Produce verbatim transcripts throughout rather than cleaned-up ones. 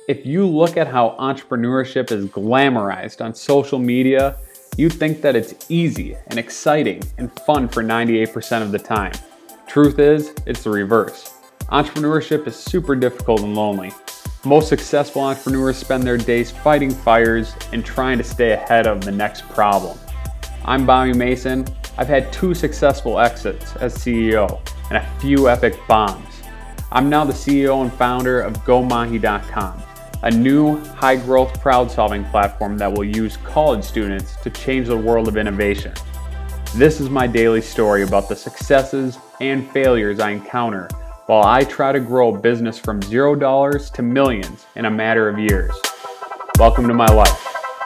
If you look at how entrepreneurship is glamorized on social media, you'd think that it's easy and exciting and fun for ninety-eight percent of the time. Truth is, it's the reverse. Entrepreneurship is super difficult and lonely. Most successful entrepreneurs spend their days fighting fires and trying to stay ahead of the next problem. I'm Bobby Mason. I've had two successful exits as C E O and a few epic bombs. I'm now the C E O and founder of Go Mahi dot com, a new high-growth crowd-solving platform that will use college students to change the world of innovation. This is my daily story about the successes and failures I encounter while I try to grow a business from zero dollars to millions in a matter of years. Welcome to my life.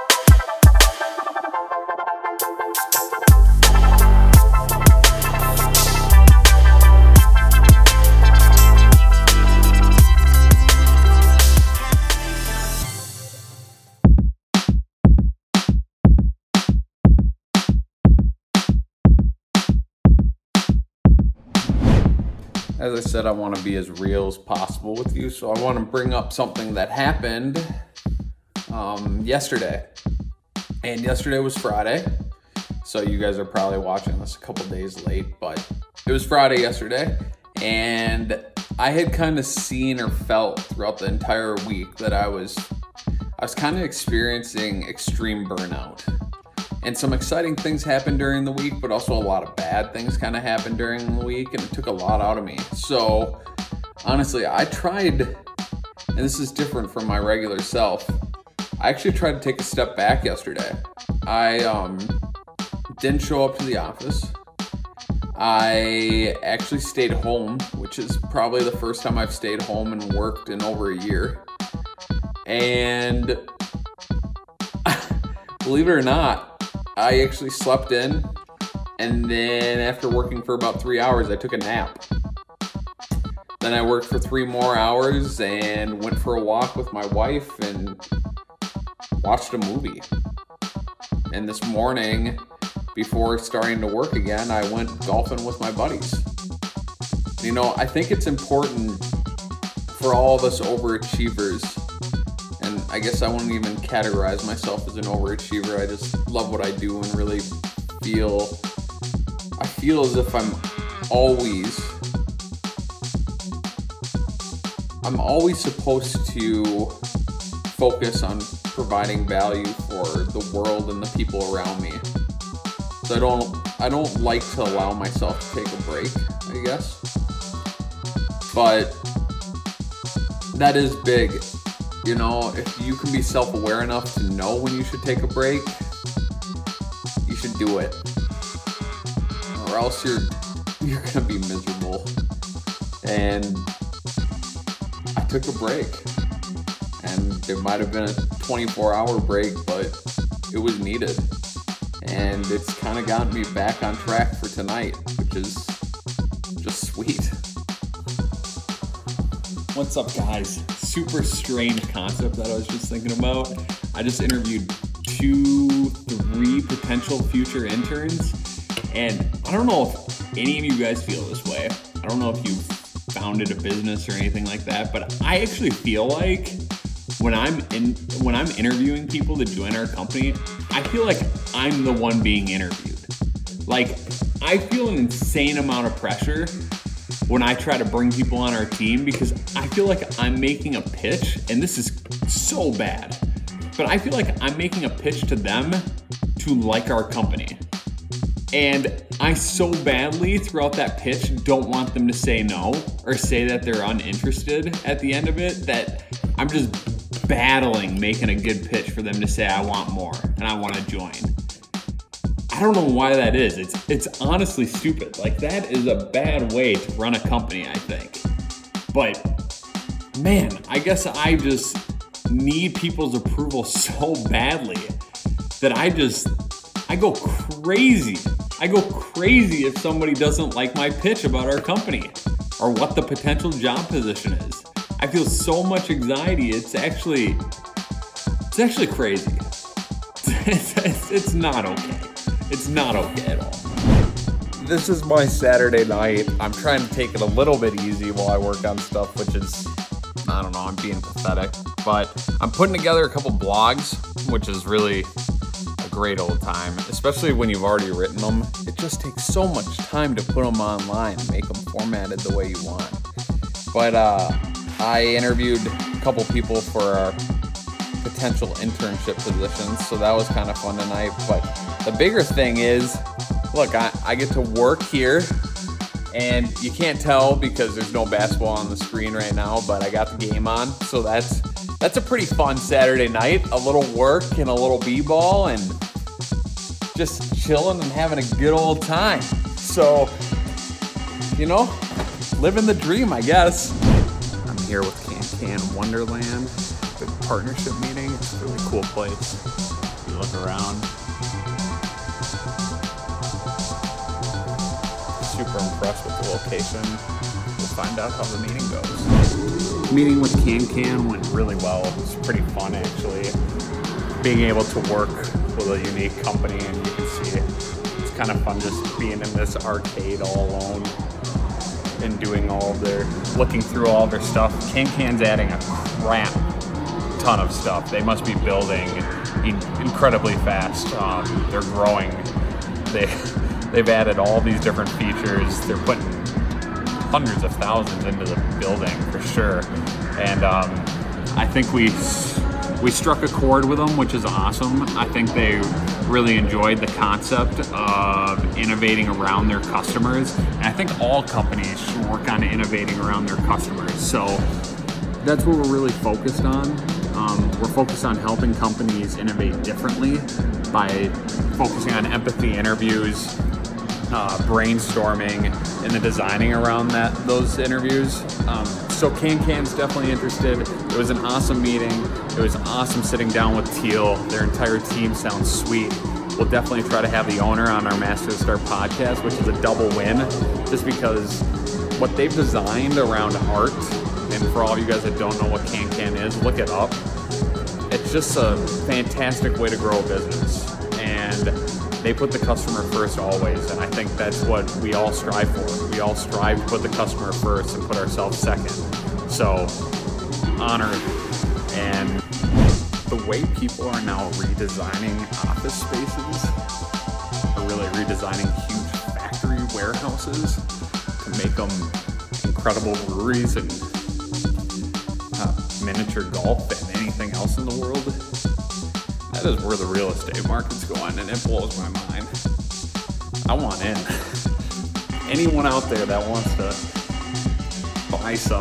As I said, I want to be as real as possible with you, so I want to bring up something that happened um, yesterday. And yesterday was Friday, so you guys are probably watching this a couple days late, but it was Friday yesterday, and I had kind of seen or felt throughout the entire week that I was I was kind of experiencing extreme burnout. And some exciting things happened during the week, but also a lot of bad things kind of happened during the week, and it took a lot out of me. So, honestly, I tried, and this is different from my regular self, I actually tried to take a step back yesterday. I um, didn't show up to the office. I actually stayed home, which is probably the first time I've stayed home and worked in over a year. And believe it or not, I actually slept in, and then after working for about three hours, I took a nap. Then I worked for three more hours and went for a walk with my wife and watched a movie. And this morning, before starting to work again, I went golfing with my buddies. You know, I think it's important for all of us overachievers. And I guess I wouldn't even categorize myself as an overachiever. I just love what I do and really feel, I feel as if I'm always, I'm always supposed to focus on providing value for the world and the people around me. So I don't, I don't like to allow myself to take a break, I guess. But that is big. You know, if you can be self-aware enough to know when you should take a break, you should do it. Or else you're you're gonna be miserable. And I took a break. And it might have been a twenty-four hour break, but it was needed. And it's kind of gotten me back on track for tonight, which is just sweet. What's up, guys? Super strange concept that I was just thinking about. I just interviewed two, three potential future interns, and I don't know if any of you guys feel this way. I don't know if you've founded a business or anything like that, but I actually feel like when I'm in when I'm interviewing people to join our company, I feel like I'm the one being interviewed. Like, I feel an insane amount of pressure when I try to bring people on our team, because I feel like I'm making a pitch, and this is so bad, but I feel like I'm making a pitch to them to like our company. And I so badly throughout that pitch don't want them to say no or say that they're uninterested at the end of it, that I'm just battling making a good pitch for them to say I want more and I want to join. I don't know why that is. It's it's honestly stupid. Like, that is a bad way to run a company, I think. But man, I guess I just need people's approval so badly that I just, I go crazy. I go crazy if somebody doesn't like my pitch about our company or what the potential job position is. I feel so much anxiety. It's actually, it's actually crazy. It's, it's, it's not okay. It's not okay at all. This is my Saturday night. I'm trying to take it a little bit easy while I work on stuff, which is, I don't know, I'm being pathetic. but I'm putting together a couple blogs, which is really a great old time, especially when you've already written them. It just takes so much time to put them online and make them formatted the way you want. But uh, I interviewed a couple people for our potential internship positions, so that was kind of fun tonight. But the bigger thing is, look, I, I get to work here, and you can't tell because there's no basketball on the screen right now, but I got the game on, so that's that's a pretty fun Saturday night. A little work and a little b-ball and just chilling and having a good old time. So, you know, living the dream, I guess. I'm here with Can Can Wonderland, big partnership meeting. It's a really cool place. You look around. Super impressed with the location. We'll find out how the meeting goes. Meeting with Can Can went really well. It was pretty fun, actually. Being able to work with a unique company, and you can see it. It's kind of fun just being in this arcade all alone and doing all of their, looking through all of their stuff. Can Can's adding a crap ton of stuff. They must be building in- incredibly fast. Um, they're growing. They, they've added all these different features. They're putting hundreds of thousands into the building for sure. And um, I think we we struck a chord with them, which is awesome. I think they really enjoyed the concept of innovating around their customers. And I think all companies should work on innovating around their customers. So that's what we're really focused on. Um, we're focused on helping companies innovate differently by focusing on empathy interviews, uh, brainstorming, and the designing around that those interviews. Um, so Can Can's definitely interested. It was an awesome meeting. It was awesome sitting down with Teal. Their entire team sounds sweet. We'll definitely try to have the owner on our Master the Start podcast, which is a double win, just because what they've designed around art, and for all of you guys that don't know what Can Can is, look it up. It's just a fantastic way to grow a business. And they put the customer first always, and I think that's what we all strive for. We all strive to put the customer first and put ourselves second. So, honored. And the way people are now redesigning office spaces, are really redesigning huge factory warehouses to make them incredible breweries and uh, miniature golf and anything else in the world. That is where the real estate market's going, and it blows my mind. I want in. Anyone out there that wants to buy some,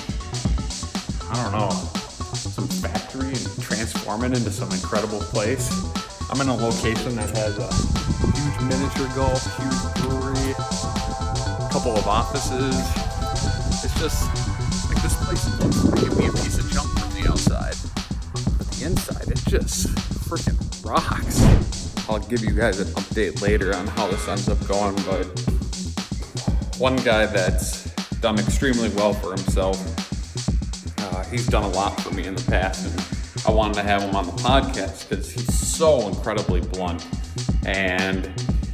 I don't know, some factory and transform it into some incredible place. I'm in a location that has a huge miniature golf, huge brewery, a couple of offices. It's just, like, this place looks like it'd be a piece of junk from the outside. But the inside, it just freaking rocks. I'll give you guys an update later on how this ends up going, but one guy that's done extremely well for himself, uh, he's done a lot for me in the past, and I wanted to have him on the podcast because he's so incredibly blunt. And,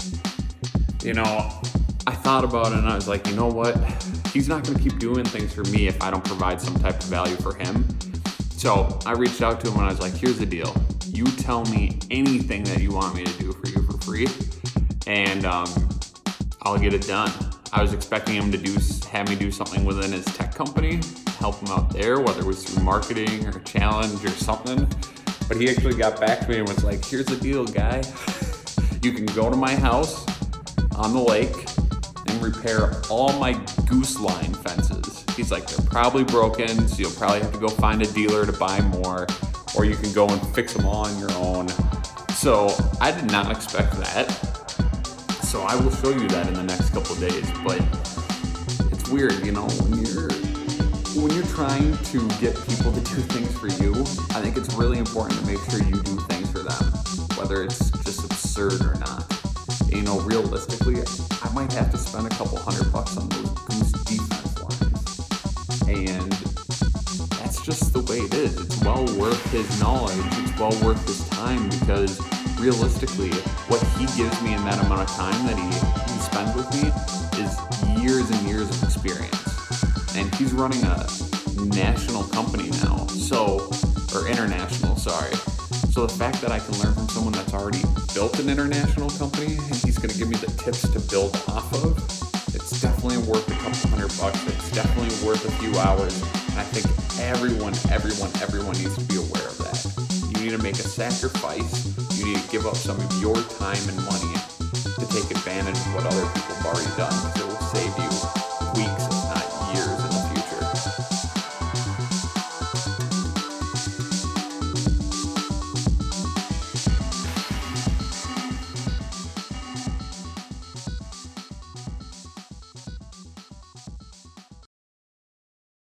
you know, I thought about it and I was like, you know what? He's not going to keep doing things for me if I don't provide some type of value for him. So I reached out to him and I was like, here's the deal. You tell me anything that you want me to do for you for free, and um, I'll get it done. I was expecting him to do have me do something within his tech company, help him out there, whether it was through marketing or challenge or something. But he actually got back to me and was like, here's the deal, guy. You can go to my house on the lake and repair all my goose line fences. He's like, they're probably broken, so you'll probably have to go find a dealer to buy more, or you can go and fix them all on your own. So I did not expect that. So I will show you that in the next couple of days. But it's weird, you know, when you're when you're trying to get people to do things for you, I think it's really important to make sure you do things for them, whether it's just absurd or not. And, you know, realistically, I might have to spend a couple hundred bucks on those goose defense lines. And that's just the way it is. It's well worth his knowledge. It's well worth his time, because realistically, what he gives me in that amount of time that he, he spends with me is years and years of experience. And he's running a national company now. So or international, sorry. So the fact that I can learn from someone that's already built an international company and he's going to give me the tips to build off of, it's definitely worth a couple hundred bucks. It's definitely worth a few hours. And I think everyone, everyone, everyone needs to be aware of that. You need to make a sacrifice. You need to give up some of your time and money to take advantage of what other people have already done, because it will save you